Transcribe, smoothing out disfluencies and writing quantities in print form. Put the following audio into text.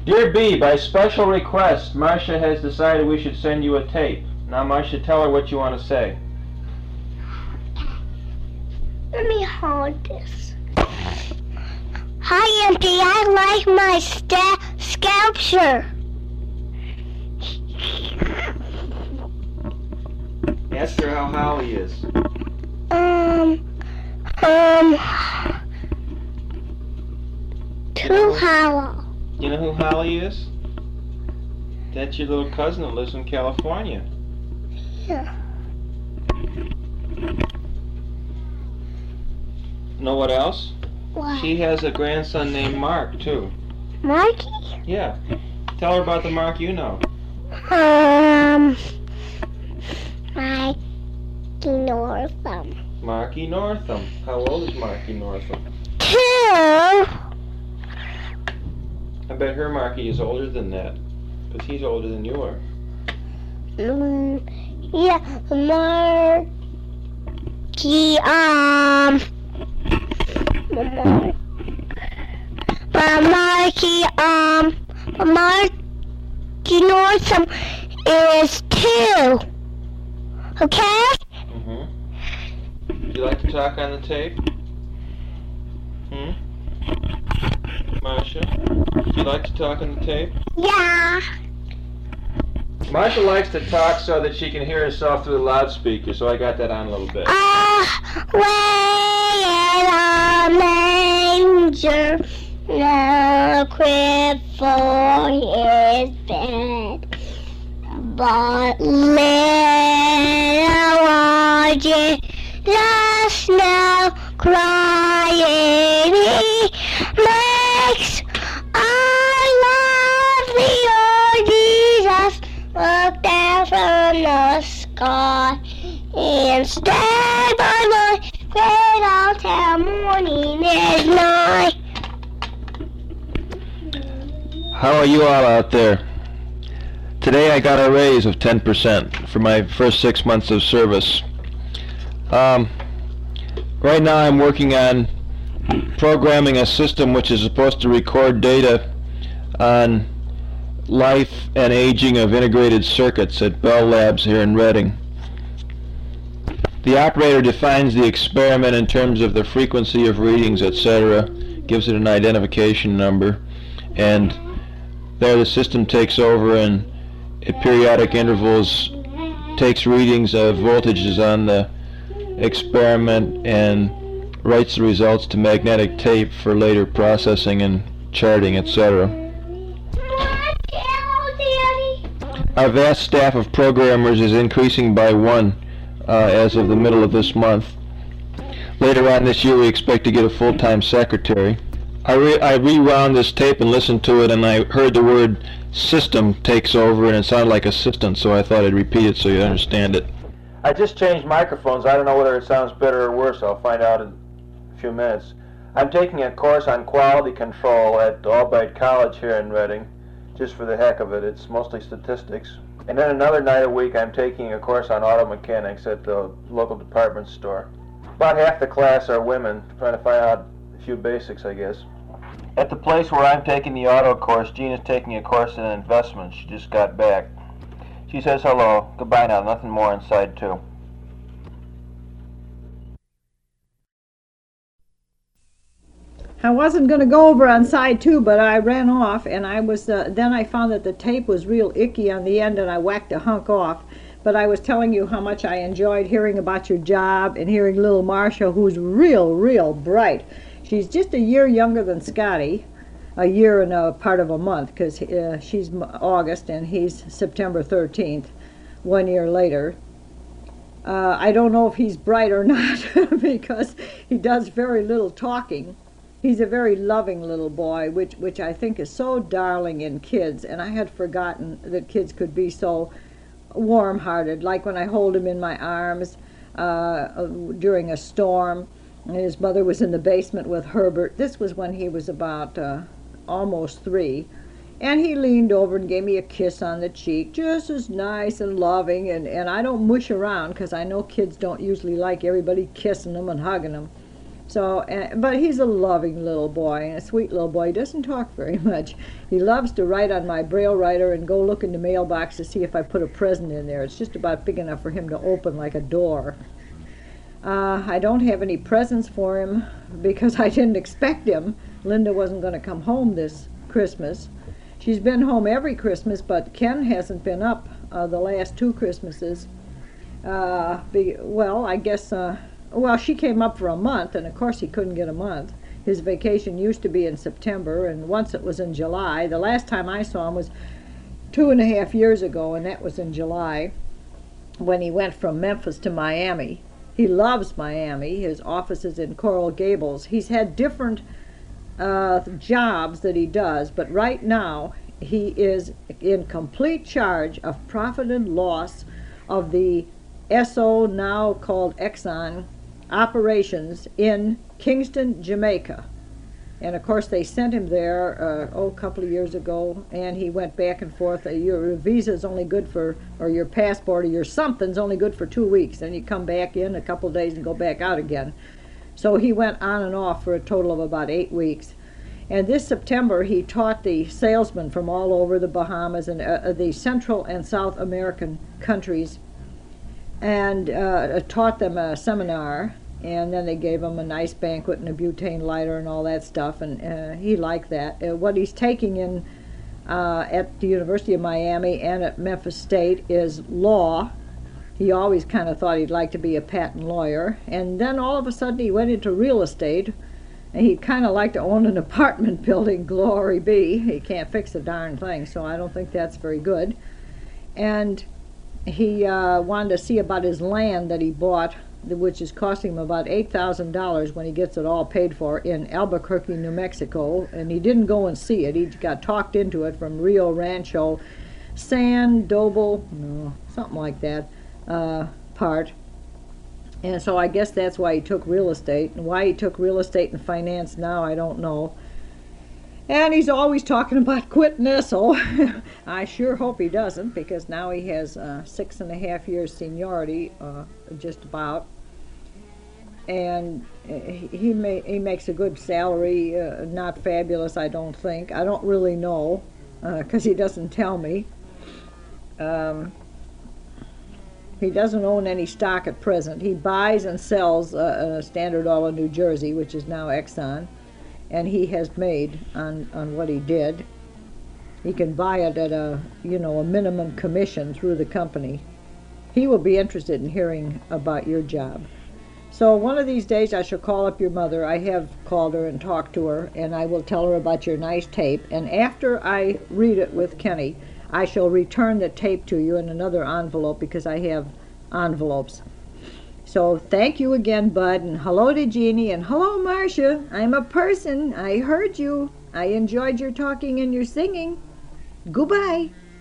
Dear B, by special request, Marcia has decided we should send you a tape. Now, Marcia, tell her what you want to say. Let me hold this. Hi, Auntie. I like my sculpture. Ask her how Holly is. Too hollow. You know who Holly is? That's your little cousin that lives in California. Yeah. Know what else? What? She has a grandson named Mark, too. Marky? Yeah. Tell her about the Mark you know. Marky Northam. Marky Northam. How old is Marky Northam? 2. I bet her Marky is older than that, because he's older than you are. Yeah, Marky, Marky Northam is 2. Okay? Do you like to talk on the tape? Marcia? Do you like to talk on the tape? Yeah. Marcia likes to talk so that she can hear herself through the loudspeaker, so I got that on a little bit. Way in a manger, no crib for his bed, but little just now crying, he makes our lovely Lord Jesus look down from the sky and stay by my cradle till morning is nigh. How are you all out there? Today I got a raise of 10% for my first 6 months of service. Right now I'm working on programming a system which is supposed to record data on life and aging of integrated circuits at Bell Labs here in Reading. The operator defines the experiment in terms of the frequency of readings, etc., gives it an identification number, and there the system takes over and at periodic intervals takes readings of voltages on the experiment and writes the results to magnetic tape for later processing and charting, etc. Our vast staff of programmers is increasing by 1 as of the middle of this month. Later on this year we expect to get a full-time secretary. I rewound this tape and listened to it, and I heard the word system takes over, and it sounded like assistant, so I thought I'd repeat it so you understand it. I just changed microphones. I don't know whether it sounds better or worse. I'll find out in a few minutes. I'm taking a course on quality control at Albright College here in Reading, just for the heck of it. It's mostly statistics. And then another night a week I'm taking a course on auto mechanics at the local department store. About half the class are women, trying to find out a few basics, I guess. At the place where I'm taking the auto course, Jean is taking a course in investments. She just got back. She says hello. Goodbye now. Nothing more inside 2. I wasn't going to go over on side 2, but I ran off, and I was then I found that the tape was real icky on the end, and I whacked a hunk off. But I was telling you how much I enjoyed hearing about your job and hearing little Marcia, who's real bright. She's just a year younger than Scotty, a year and a part of a month, because she's August and he's September 13th, 1 year later. I don't know if he's bright or not because he does very little talking. He's a very loving little boy, which I think is so darling in kids, and I had forgotten that kids could be so warm-hearted, like when I hold him in my arms during a storm, and his mother was in the basement with Herbert. This was when he was about almost 3, and he leaned over and gave me a kiss on the cheek, just as nice and loving, and I don't mush around because I know kids don't usually like everybody kissing them and hugging them. So, but he's a loving little boy and a sweet little boy. He doesn't talk very much. He loves to write on my Braille writer and go look in the mailbox to see if I put a present in there. It's just about big enough for him to open like a door. I don't have any presents for him because I didn't expect him. Linda wasn't going to come home this Christmas. She's been home every Christmas, but Ken hasn't been up the last 2 Christmases. Well, I guess, well, she came up for a month, and of course he couldn't get a month. His vacation used to be in September, and once it was in July. The last time I saw him was 2.5 years ago, and that was in July when he went from Memphis to Miami. He loves Miami. His office is in Coral Gables. He's had different jobs that he does, but right now he is in complete charge of profit and loss of the Esso, now called Exxon, operations in Kingston, Jamaica. And of course they sent him there a couple of years ago, and he went back and forth. Your visa's only good for, or your passport or your something's only good for 2 weeks. Then you come back in a couple of days and go back out again. So he went on and off for a total of about 8 weeks. And this September he taught the salesmen from all over the Bahamas and the Central and South American countries, and taught them a seminar. And then they gave him a nice banquet and a butane lighter and all that stuff, and he liked that. What he's taking in at the University of Miami and at Memphis State is law. He always kind of thought he'd like to be a patent lawyer, and then all of a sudden he went into real estate, and he'd kind of like to own an apartment building, glory be. He can't fix a darn thing, so I don't think that's very good. And he wanted to see about his land that he bought, which is costing him about $8,000 when he gets it all paid for, in Albuquerque, New Mexico. And he didn't go and see it. He got talked into it from Rio Rancho Sandoval, no, something like that, part. And so I guess that's why he took real estate. And why he took real estate and finance now, I don't know. And he's always talking about quitting Esso. I sure hope he doesn't, because now he has 6.5 years seniority, just about. And he makes a good salary, not fabulous, I don't think. I don't really know, because he doesn't tell me. He doesn't own any stock at present. He buys and sells Standard Oil of New Jersey, which is now Exxon, and he has made on what he did. He can buy it at a minimum commission through the company. He will be interested in hearing about your job. So one of these days I shall call up your mother. I have called her and talked to her, and I will tell her about your nice tape. And after I read it with Kenny, I shall return the tape to you in another envelope, because I have envelopes. So thank you again, Bud, and hello to Jeannie, and hello, Marcia. I'm a person. I heard you. I enjoyed your talking and your singing. Goodbye.